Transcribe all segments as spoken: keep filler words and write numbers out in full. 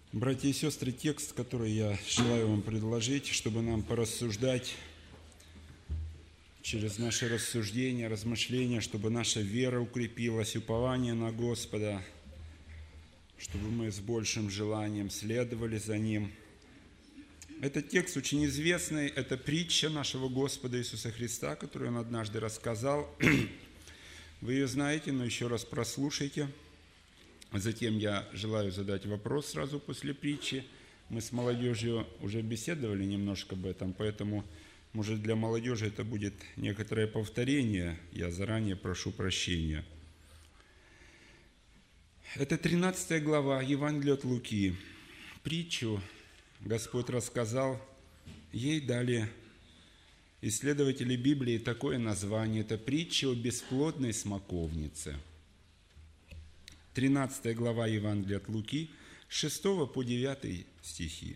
Братья и сестры, текст, который я желаю вам предложить, чтобы нам порассуждать через наши рассуждения, размышления, чтобы наша вера укрепилась, упование на Господа, чтобы мы с большим желанием следовали за Ним. Этот текст очень известный, это притча нашего Господа Иисуса Христа, которую Он однажды рассказал. Вы ее знаете, но еще раз прослушайте. Затем я желаю задать вопрос сразу после притчи. Мы с молодежью уже беседовали немножко об этом, поэтому, может, для молодежи это будет некоторое повторение. Я заранее прошу прощения. Это тринадцатая глава Евангелия от Луки. Притчу Господь рассказал, ей дали исследователи Библии такое название. Это притча о бесплодной смоковнице. тринадцатая глава Евангелия от Луки, с шестого по девятый стихи.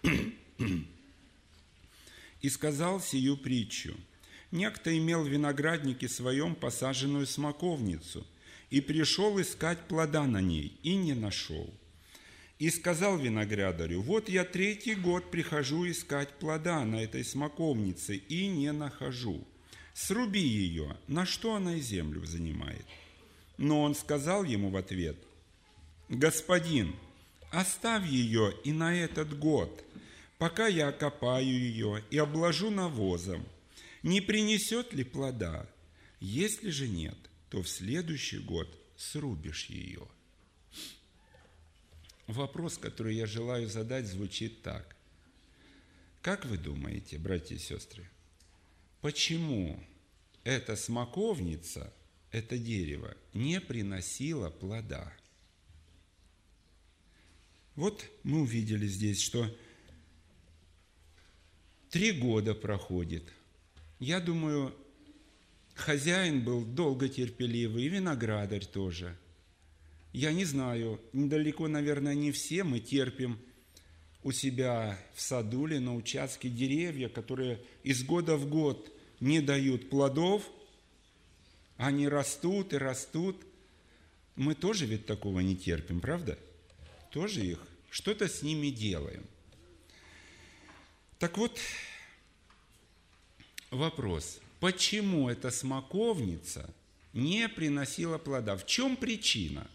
«И сказал сию притчу: некто имел в винограднике своем посаженную смоковницу, и пришел искать плода на ней, и не нашел. И сказал виноградарю: вот я третий год прихожу искать плода на этой смоковнице, и не нахожу. Сруби ее, на что она и землю занимает. Но он сказал ему в ответ: господин, оставь ее и на этот год, пока я окопаю ее и обложу навозом. Не принесет ли плода? Если же нет, то в следующий год срубишь ее». Вопрос, который я желаю задать, звучит так. Как вы думаете, братья и сестры, почему эта смоковница, это дерево, не приносило плода? Вот мы увидели здесь, что три года проходит. Я думаю, хозяин был долго терпеливый, и виноградарь тоже. Я не знаю, недалеко, наверное, не все мы терпим у себя в саду или на участке деревья, которые из года в год не дают плодов, они растут и растут. Мы тоже ведь такого не терпим, правда? Тоже их, что-то с ними делаем. Так вот, вопрос. Почему эта смоковница не приносила плода? В чем причина?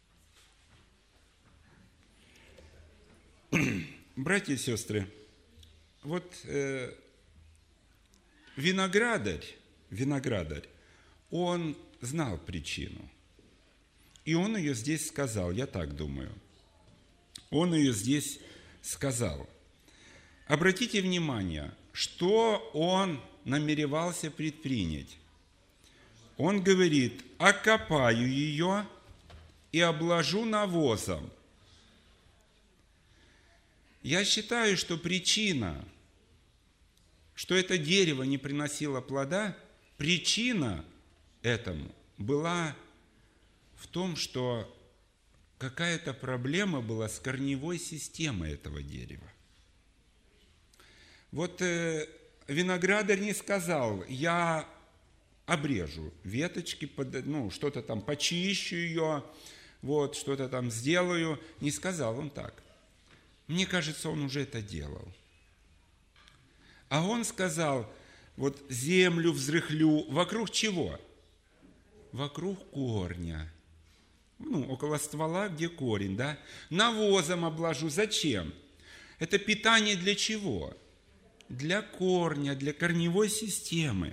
Братья и сестры, вот э, виноградарь, виноградарь, он знал причину. И он ее здесь сказал, я так думаю. Он ее здесь сказал. Обратите внимание, что он намеревался предпринять. Он говорит: окопаю ее и обложу навозом. Я считаю, что причина, что это дерево не приносило плода, причина этому была в том, что какая-то проблема была с корневой системой этого дерева. Вот э, виноградарь не сказал: я обрежу веточки, под, ну, что-то там почищу ее, вот, что-то там сделаю. Не сказал он так. Мне кажется, он уже это делал. А он сказал: вот землю взрыхлю. Вокруг чего? Вокруг корня. Ну, около ствола, где корень, да? Навозом обложу. Зачем? Это питание для чего? Для корня, для корневой системы.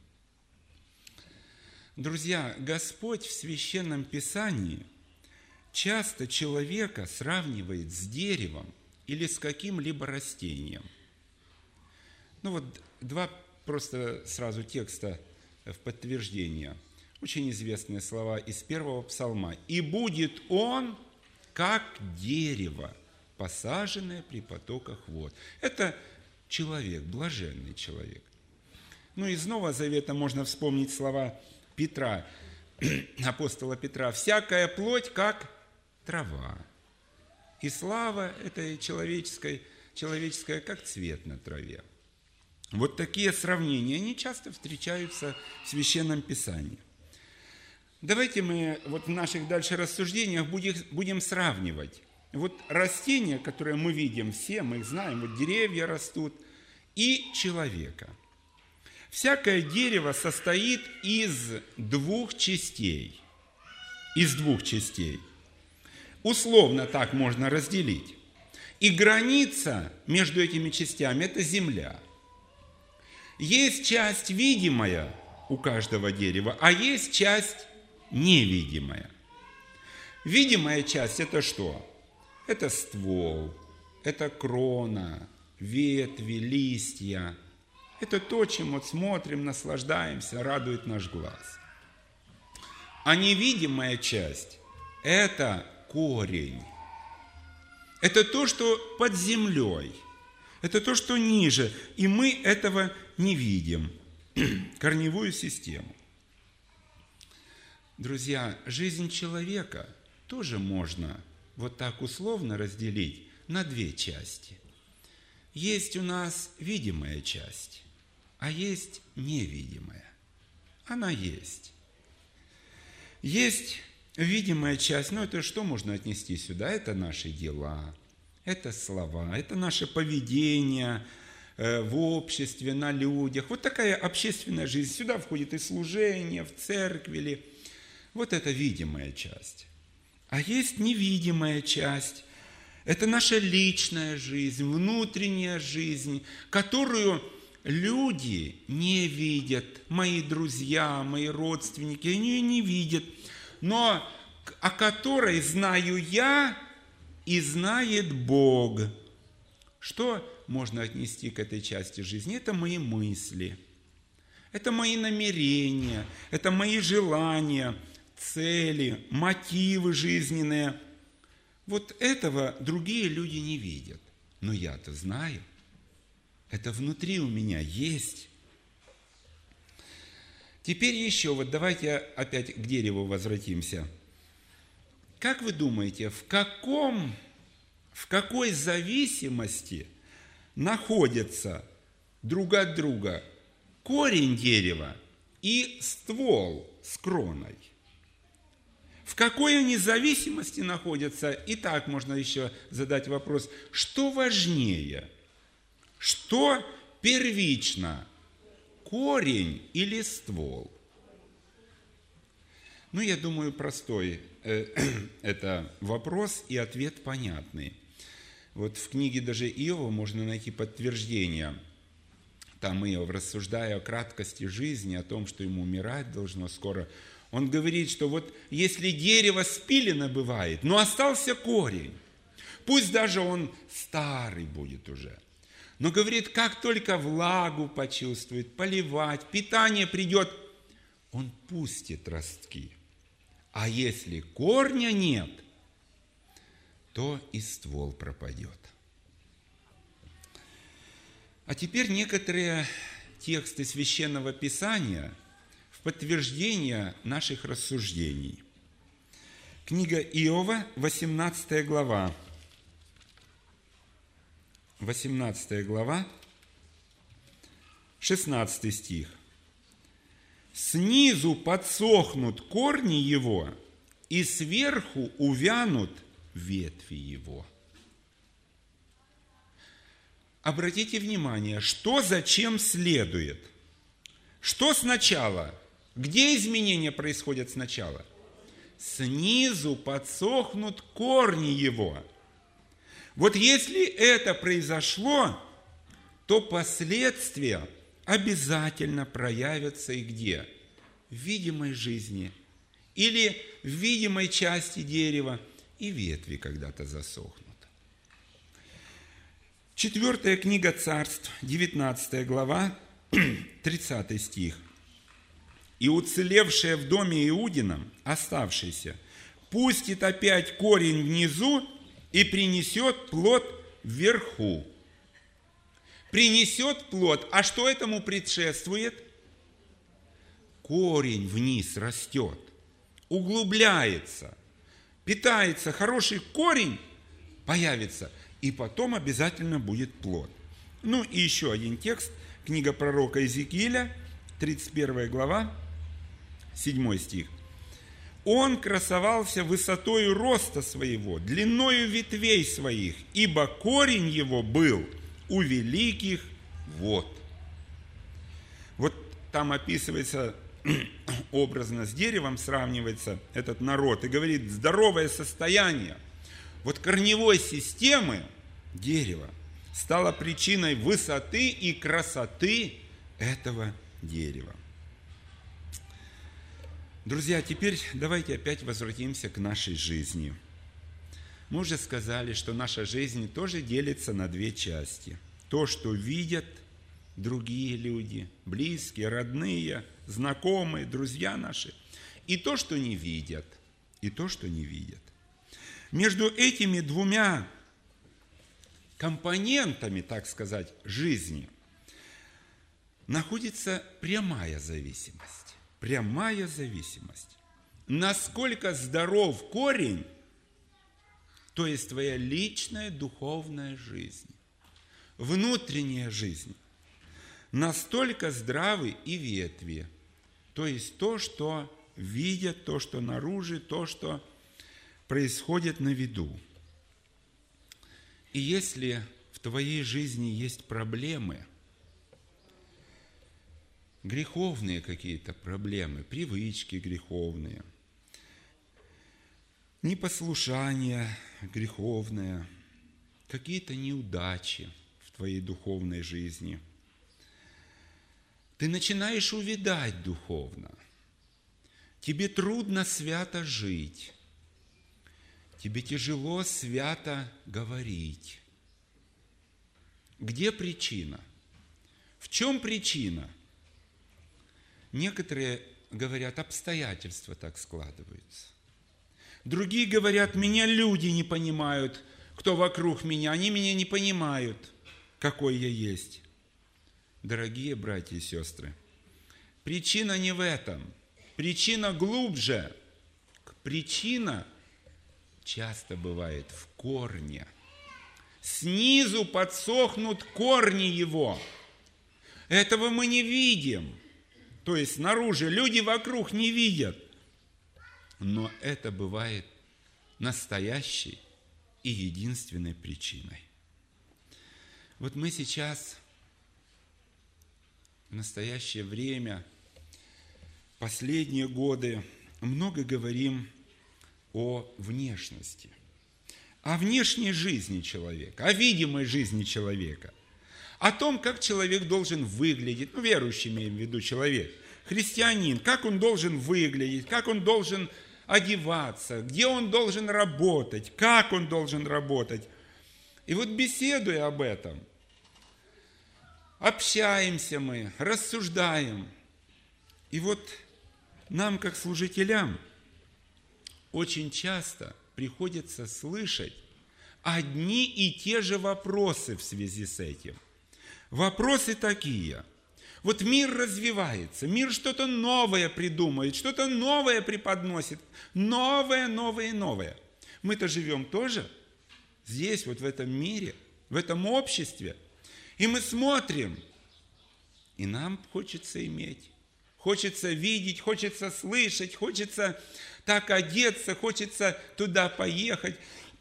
Друзья, Господь в Священном Писании часто человека сравнивает с деревом или с каким-либо растением. Ну вот два просто сразу текста в подтверждение. Очень известные слова из первого псалма. «И будет он, как дерево, посаженное при потоках вод». Это человек, блаженный человек. Ну, из Нового Завета можно вспомнить слова Петра, апостола Петра: «Всякая плоть, как трава, и слава этой человеческой, человеческая, как цвет на траве». Вот такие сравнения, они часто встречаются в Священном Писании. Давайте мы вот в наших дальше рассуждениях будем, будем сравнивать Вот растения, которые мы видим все, мы их знаем, вот деревья растут, и человека. Всякое дерево состоит из двух частей. Из двух частей. Условно так можно разделить. И граница между этими частями – это земля. Есть часть видимая у каждого дерева, а есть часть невидимая. Видимая часть – это что? Это ствол, это крона, ветви, листья. Это то, чем вот смотрим, наслаждаемся, радует наш глаз. А невидимая часть – это корень. Это то, что под землей. Это то, что ниже. И мы этого не видим. Корневую систему. Друзья, жизнь человека тоже можно вот так условно разделить на две части. Есть у нас видимая часть, а есть невидимая. Она есть. Есть видимая часть, но это что можно отнести сюда? Это наши дела, это слова, это наше поведение в обществе, на людях. Вот такая общественная жизнь. Сюда входит и служение, в церкви. Вот это видимая часть. А есть невидимая часть. Это наша личная жизнь, внутренняя жизнь, которую люди не видят. Мои друзья, мои родственники, они ее не видят. Но о которой знаю я и знает Бог. Что можно отнести к этой части жизни? Это мои мысли, это мои намерения, это мои желания, цели, мотивы жизненные. Вот этого другие люди не видят. Но я-то знаю. Это внутри у меня есть. Теперь еще, вот давайте опять к дереву возвратимся. Как вы думаете, в каком, в какой зависимости находятся друг от друга корень дерева и ствол с кроной? В какой они зависимости находятся? И так можно еще задать вопрос, что важнее? Что первично? Корень или ствол? Ну, я думаю, простой э, это вопрос, и ответ понятный. Вот в книге даже Иова можно найти подтверждение. Там Иов, рассуждая о краткости жизни, о том, что ему умирать должно скоро, он говорит, что вот если дерево спилено бывает, но остался корень, пусть даже он старый будет уже, но говорит, как только влагу почувствует, поливать, питание придет, он пустит ростки. А если корня нет, то и ствол пропадет. А теперь некоторые тексты Священного Писания в подтверждение наших рассуждений. Книга Иова, восемнадцатая глава. восемнадцатая глава, шестнадцатый стих. «Снизу подсохнут корни его, и сверху увянут ветви его». Обратите внимание, что зачем следует. Что сначала? Где изменения происходят сначала? Снизу подсохнут корни его. Вот если это произошло, то последствия обязательно проявятся и где? В видимой жизни или в видимой части дерева, и ветви когда-то засохнут. Четвертая книга Царств, девятнадцатая глава, тридцатый стих. «И уцелевшее в доме Иудином, оставшийся, пустит опять корень внизу и принесет плод вверху». Принесет плод. А что этому предшествует? Корень вниз растет, углубляется, питается. Хороший корень появится, и потом обязательно будет плод. Ну и еще один текст. Книга пророка Иезекииля, тридцать первая глава, седьмой стих. Он красовался высотою роста своего, длиною ветвей своих, ибо корень его был у великих вод. Вот там описывается образно с деревом, сравнивается этот народ, и говорит, здоровое состояние вот корневой системы дерева стало причиной высоты и красоты этого дерева. Друзья, теперь давайте опять возвратимся к нашей жизни. Мы уже сказали, что наша жизнь тоже делится на две части. То, что видят другие люди, близкие, родные, знакомые, друзья наши, и то, что не видят, и то, что не видят. Между этими двумя компонентами, так сказать, жизни находится прямая зависимость. Прямая зависимость. Насколько здоров корень, то есть твоя личная духовная жизнь, внутренняя жизнь, настолько здравы и ветви, то есть то, что видят, то, что наружу, то, что происходит на виду. И если в твоей жизни есть проблемы, греховные какие-то проблемы, привычки греховные, непослушание греховное, какие-то неудачи в твоей духовной жизни, ты начинаешь увядать духовно, тебе трудно свято жить, тебе тяжело свято говорить. Где причина? В чем причина? Некоторые говорят, обстоятельства так складываются. Другие говорят, меня люди не понимают, кто вокруг меня, они меня не понимают, какой я есть. Дорогие братья и сестры, причина не в этом, причина глубже. Причина часто бывает в корне. Снизу подсохнут корни его. Этого мы не видим. То есть снаружи люди вокруг не видят. Но это бывает настоящей и единственной причиной. Вот мы сейчас, в настоящее время, последние годы, много говорим о внешности, о внешней жизни человека, о видимой жизни человека, о том, как человек должен выглядеть, ну, верующий имеем в виду человек, христианин, как он должен выглядеть, как он должен одеваться, где он должен работать, как он должен работать. И вот беседуя об этом, общаемся мы, рассуждаем. И вот нам, как служителям, очень часто приходится слышать одни и те же вопросы в связи с этим. Вопросы такие. Вот мир развивается, мир что-то новое придумает, что-то новое преподносит, новое, новое, новое. Мы-то живем тоже здесь, вот в этом мире, в этом обществе. И мы смотрим, и нам хочется иметь, хочется видеть, хочется слышать, хочется так одеться, хочется туда поехать.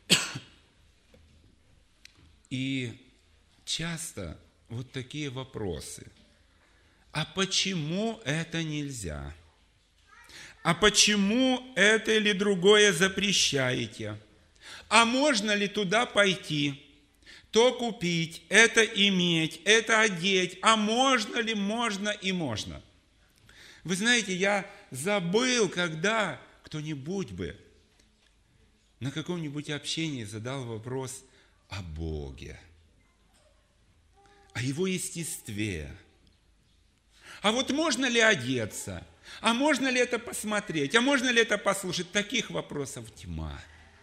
И часто вот такие вопросы. А почему это нельзя? А почему это или другое запрещаете? А можно ли туда пойти? То купить, это иметь, это одеть. А можно ли? Можно и можно. Вы знаете, я забыл, когда кто-нибудь бы на каком-нибудь общении задал вопрос о Боге, о Его естестве. А вот можно ли одеться? А можно ли это посмотреть? А можно ли это послушать? Таких вопросов тьма.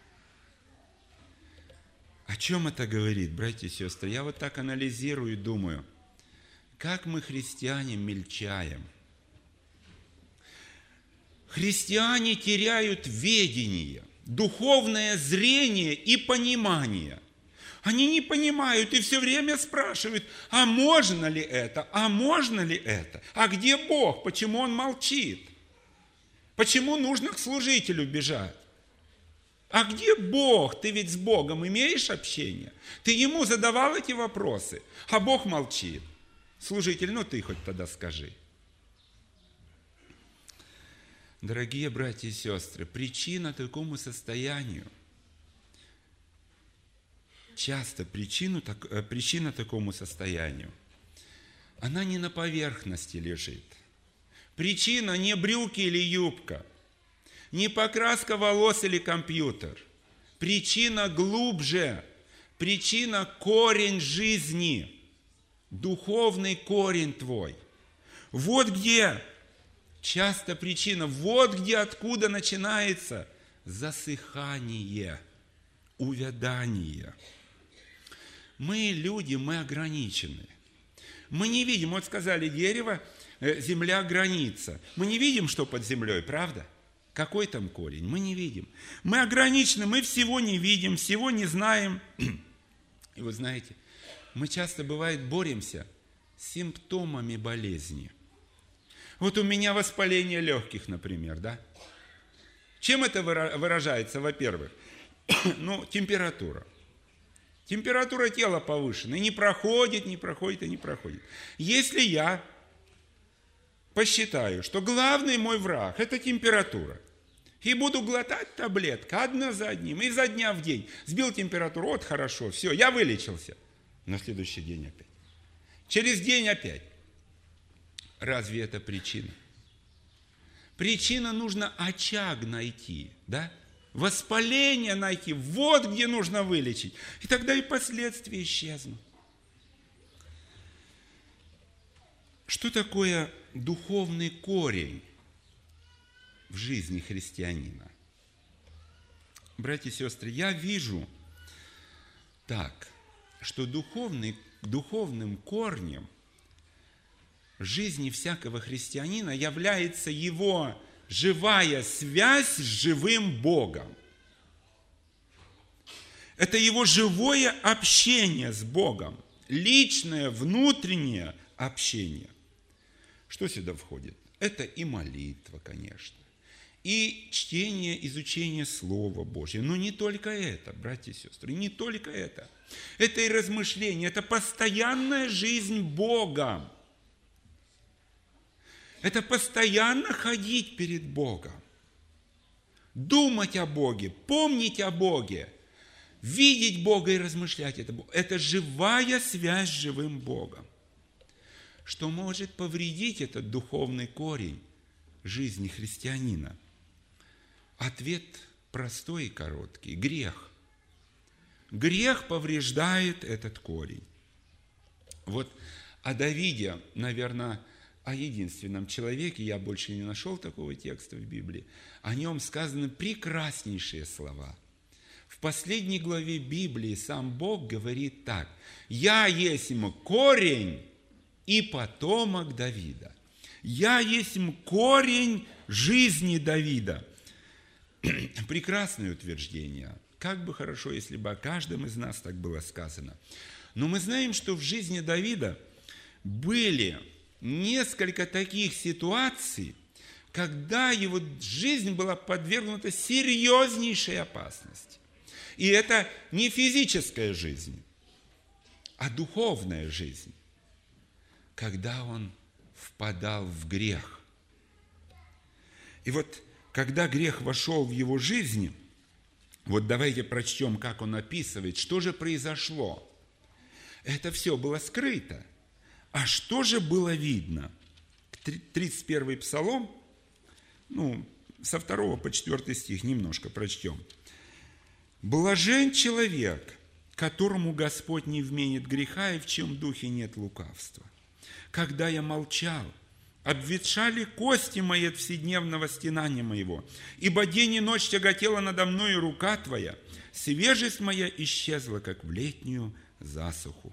О чем это говорит, братья и сестры? Я вот так анализирую и думаю, как мы, христиане, мельчаем. Христиане теряют ведение, духовное зрение и понимание. Они не понимают и все время спрашивают, а можно ли это, а можно ли это, а где Бог, почему Он молчит? Почему нужно к служителю бежать? А где Бог? Ты ведь с Богом имеешь общение? Ты ему задавал эти вопросы, а Бог молчит. Служитель, ну ты хоть тогда скажи. Дорогие братья и сестры, причина такому состоянию, часто причину, так, причина такому состоянию, она не на поверхности лежит. Причина не брюки или юбка, не покраска волос или компьютер. Причина глубже. Причина – корень жизни, духовный корень твой. Вот где часто причина, вот где откуда начинается засыхание, увядание. Мы люди, мы ограничены. Мы не видим, вот сказали, дерево, земля граница. Мы не видим, что под землей, правда? Какой там корень? Мы не видим. Мы ограничены, мы всего не видим, всего не знаем. И вы знаете, мы часто, бывает, боремся с симптомами болезни. Вот у меня воспаление легких, например, да? Чем это выражается, во-первых? Ну, температура. Температура тела повышена, и не проходит, не проходит, и не проходит. Если я посчитаю, что главный мой враг – это температура, и буду глотать таблетки одна за одним, изо дня в день. Сбил температуру, вот хорошо, все, я вылечился. На следующий день опять. Через день опять. Разве это причина? Причина нужно очаг найти, да? Воспаление найти, вот где нужно вылечить. И тогда и последствия исчезнут. Что такое духовный корень в жизни христианина? Братья и сестры, я вижу так, что духовный, духовным корнем жизни всякого христианина является его живая связь с живым Богом. Это его живое общение с Богом, личное, внутреннее общение. Что сюда входит? Это и молитва, конечно, и чтение, изучение Слова Божьего. Но не только это, братья и сестры, не только это. Это и размышление, это постоянная жизнь Богом. Это постоянно ходить перед Богом, думать о Боге, помнить о Боге, видеть Бога и размышлять о Боге. Это живая связь с живым Богом. Что может повредить этот духовный корень жизни христианина? Ответ простой и короткий – грех. Грех повреждает этот корень. Вот о Давиде, наверное, о единственном человеке, я больше не нашел такого текста в Библии, о нем сказаны прекраснейшие слова. В последней главе Библии сам Бог говорит так: «Я есть корень и потомок Давида». Я есть корень жизни Давида. Прекрасное утверждение. Как бы хорошо, если бы о каждом из нас так было сказано. Но мы знаем, что в жизни Давида были несколько таких ситуаций, когда его жизнь была подвергнута серьезнейшей опасности. И это не физическая жизнь, а духовная жизнь, когда он впадал в грех. И вот, когда грех вошел в его жизнь, вот давайте прочтем, как он описывает, что же произошло. Это все было скрыто. А что же было видно? тридцать первый Псалом, ну, со второго по четвёртый стих немножко прочтем. «Блажен человек, которому Господь не вменит греха, и в чем духе нет лукавства. Когда я молчал, обветшали кости мои от вседневного стенания моего, ибо день и ночь тяготела надо мною рука твоя, свежесть моя исчезла, как в летнюю засуху».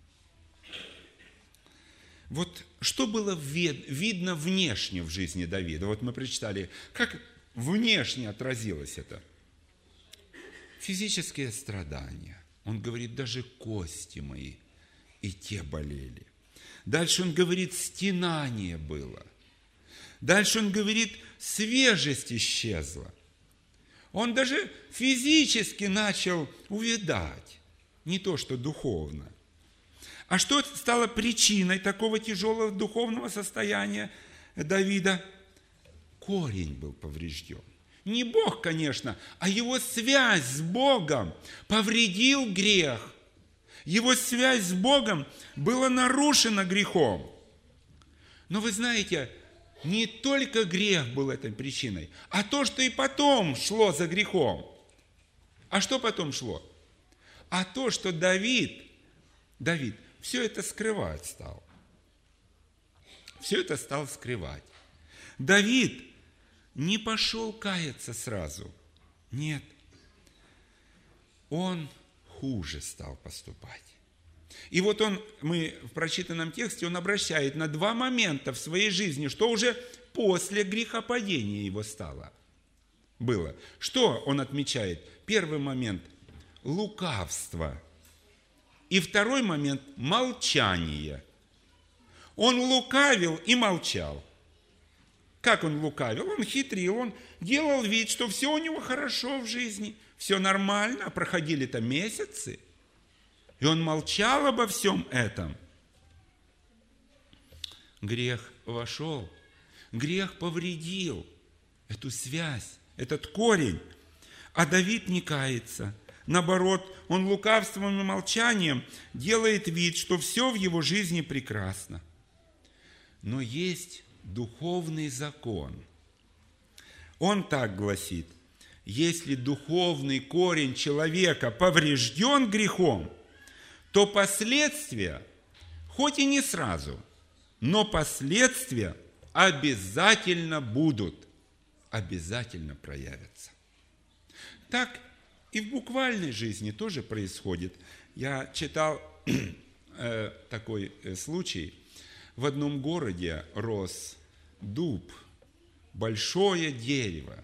Вот что было видно внешне в жизни Давида? Вот мы прочитали, как внешне отразилось это. Физические страдания. Он говорит, даже кости мои, и те болели. Дальше он говорит, стенание было. Дальше он говорит, свежесть исчезла. Он даже физически начал увядать, не то что духовно. А что стало причиной такого тяжелого духовного состояния Давида? Корень был поврежден. Не Бог, конечно, а его связь с Богом повредил грех. Его связь с Богом была нарушена грехом. Но вы знаете, не только грех был этой причиной, а то, что и потом шло за грехом. А что потом шло? А то, что Давид, Давид все это скрывать стал. Все это стал скрывать. Давид не пошел каяться сразу. Нет. Он хуже стал поступать. И вот он, мы в прочитанном тексте, он обращает на два момента в своей жизни, что уже после грехопадения его стало. Было. Что он отмечает? Первый момент – лукавство. И второй момент – молчание. Он лукавил и молчал. Как он лукавил? Он хитрил, он делал вид, что все у него хорошо в жизни, все нормально, проходили-то месяцы. И он молчал обо всем этом. Грех вошел, грех повредил эту связь, этот корень. А Давид не кается. Наоборот, он лукавством и молчанием делает вид, что все в его жизни прекрасно. Но есть духовный закон. Он так гласит: если духовный корень человека поврежден грехом, то последствия, хоть и не сразу, но последствия обязательно будут, обязательно проявятся. Так и в буквальной жизни тоже происходит. Я читал э, такой э, случай. В одном городе рос дуб, большое дерево.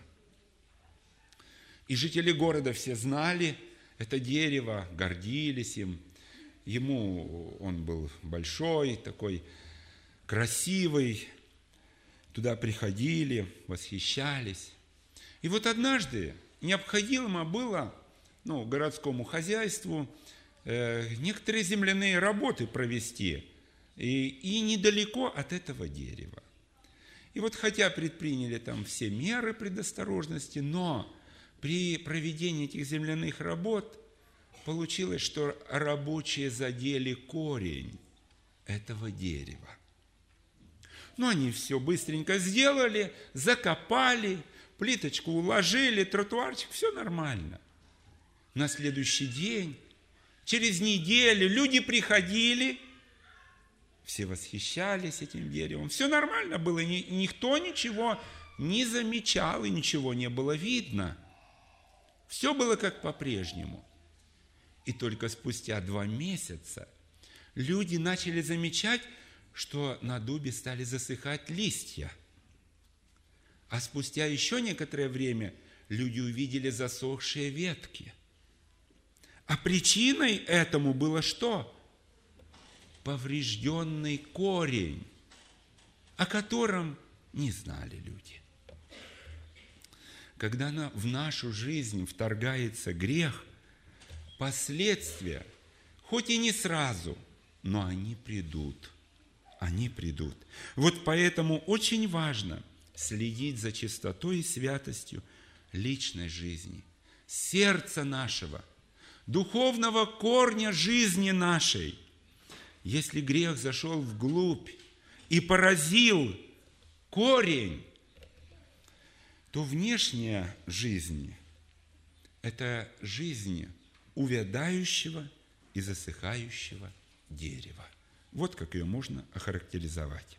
И жители города все знали это дерево, гордились им. Ему он был большой, такой красивый. Туда приходили, восхищались. И вот однажды необходимо было, ну, городскому хозяйству э, некоторые земляные работы провести. И, и недалеко от этого дерева. И вот хотя предприняли там все меры предосторожности, но при проведении этих земляных работ получилось, что рабочие задели корень этого дерева. Ну, они все быстренько сделали, закопали, плиточку уложили, тротуарчик, все нормально. На следующий день, через неделю люди приходили, все восхищались этим деревом. Все нормально было, никто ничего не замечал и ничего не было видно. Все было как по-прежнему. И только спустя два месяца люди начали замечать, что на дубе стали засыхать листья. А спустя еще некоторое время люди увидели засохшие ветки. А причиной этому было что? Поврежденный корень, о котором не знали люди. Когда в нашу жизнь вторгается грех, последствия, хоть и не сразу, но они придут. Они придут. Вот поэтому очень важно следить за чистотой и святостью личной жизни, сердца нашего, духовного корня жизни нашей. Если грех зашел вглубь и поразил корень, то внешняя жизнь – это жизнь увядающего и засыхающего дерева. Вот как ее можно охарактеризовать.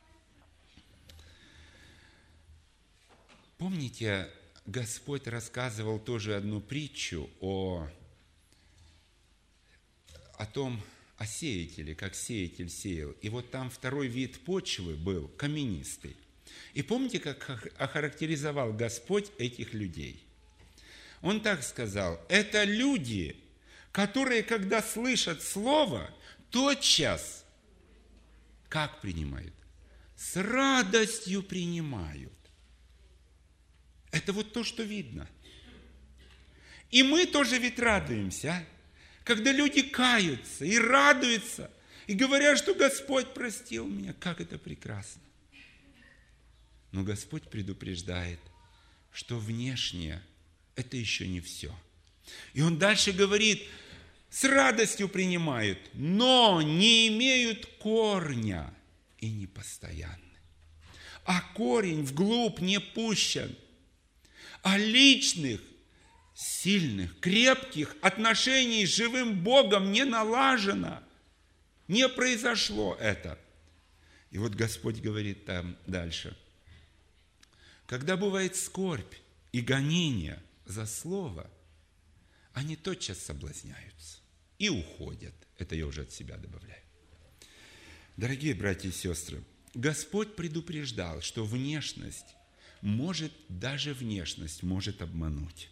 Помните, Господь рассказывал тоже одну притчу о, о том, о сеятеле, как сеятель сеял. И вот там второй вид почвы был каменистый. И помните, как охарактеризовал Господь этих людей? Он так сказал: это люди, которые, когда слышат слово, тотчас как принимают? с радостью принимают. Это вот то, что видно. И мы тоже ведь радуемся, а? Когда люди каются и радуются, и говорят, что Господь простил меня. Как это прекрасно. Но Господь предупреждает, что внешнее – это еще не все. И Он дальше говорит, с радостью принимают, но не имеют корня и не постоянны. А корень вглубь не пущен, а личных, сильных, крепких отношений с живым Богом не налажено. Не произошло это. И вот Господь говорит там дальше. Когда бывает скорбь и гонение за слово, они тотчас соблазняются и уходят. Это я уже от себя добавляю. Дорогие братья и сестры, Господь предупреждал, что внешность может, даже внешность может обмануть.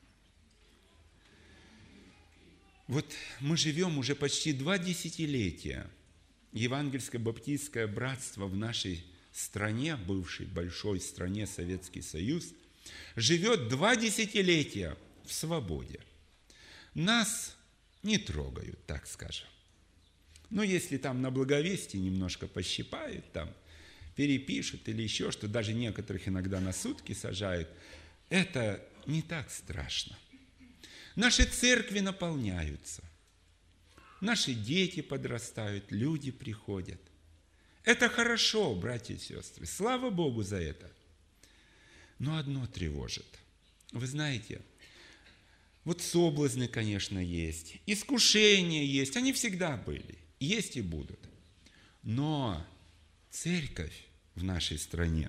Вот мы живем уже почти два десятилетия. Евангельское баптистское братство в нашей стране, бывшей большой стране Советский Союз, живет два десятилетия в свободе. Нас не трогают, так скажем. Но если там на Благовестии немножко пощипают, там перепишут или еще что, даже некоторых иногда на сутки сажают, это не так страшно. Наши церкви наполняются, наши дети подрастают, люди приходят. Это хорошо, братья и сестры, слава Богу за это. Но одно тревожит. Вы знаете, вот соблазны, конечно, есть, искушения есть, они всегда были, есть и будут. Но церковь в нашей стране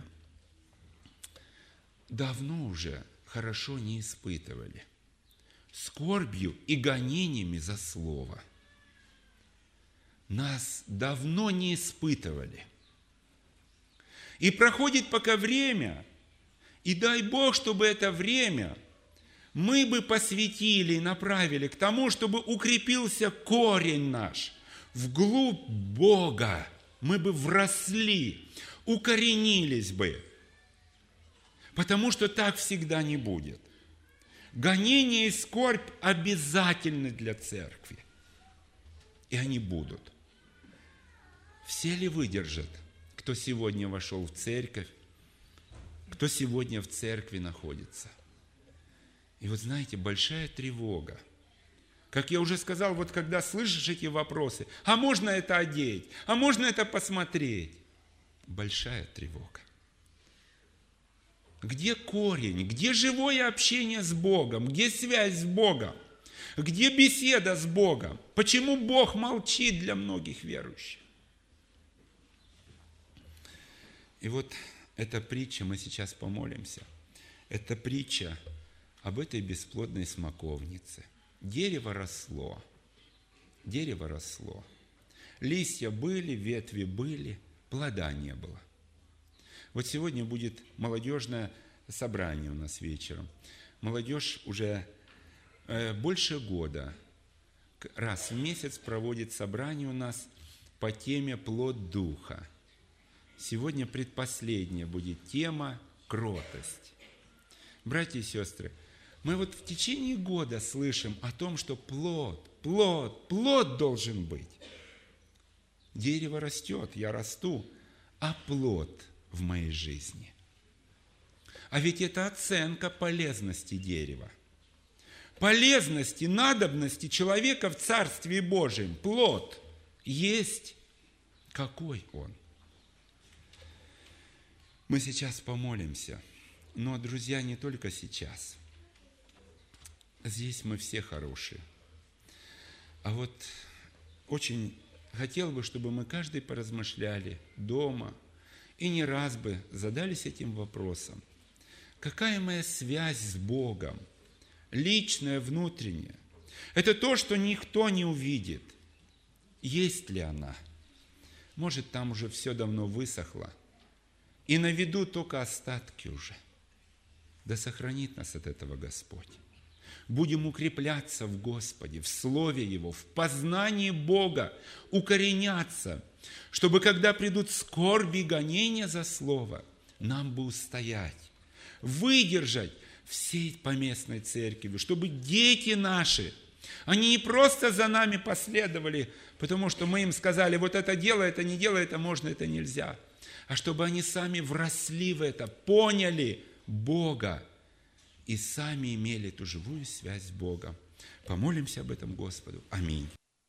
давно уже хорошо не испытывали скорбью и гонениями за слово. Нас давно не испытывали. И проходит пока время, и дай Бог, чтобы это время мы бы посвятили и направили к тому, чтобы укрепился корень наш вглубь Бога. Мы бы вросли, укоренились бы. Потому что так всегда не будет. Гонение и скорбь обязательны для церкви. И они будут. Все ли выдержат, кто сегодня вошел в церковь, кто сегодня в церкви находится? И вот знаете, большая тревога. Как я уже сказал, вот когда слышишь эти вопросы, а можно это одеть, а можно это посмотреть? Большая тревога. Где корень? Где живое общение с Богом? Где связь с Богом? Где беседа с Богом? Почему Бог молчит для многих верующих? И вот эта притча, мы сейчас помолимся, это притча об этой бесплодной смоковнице. Дерево росло, дерево росло. Листья были, ветви были, плода не было. Вот сегодня будет молодежное собрание у нас вечером. Молодежь уже э, больше года, раз в месяц проводит собрание у нас по теме «Плод Духа». Сегодня предпоследняя будет тема «Кротость». Братья и сестры, мы вот в течение года слышим о том, что плод, плод, плод должен быть. Дерево растет, я расту, а плод в моей жизни. А ведь это оценка полезности дерева. Полезности, надобности человека в Царстве Божьем. Плод есть. Какой он? Мы сейчас помолимся. Но, друзья, не только сейчас. Здесь мы все хорошие. А вот очень хотел бы, чтобы мы каждый поразмышляли дома и не раз бы задались этим вопросом. Какая моя связь с Богом? Личная, внутренняя. Это то, что никто не увидит. Есть ли она? Может, там уже все давно высохло. И на виду только остатки уже. Да сохранит нас от этого Господь. Будем укрепляться в Господе, в Слове Его, в познании Бога, укореняться, чтобы когда придут скорби и гонения за слово, нам бы устоять, выдержать всей поместной церкви, чтобы дети наши, они не просто за нами последовали, потому что мы им сказали, вот это делай, это не делай, это можно, это нельзя, а чтобы они сами вросли в это, поняли Бога и сами имели эту живую связь с Богом. Помолимся об этом Господу. Аминь.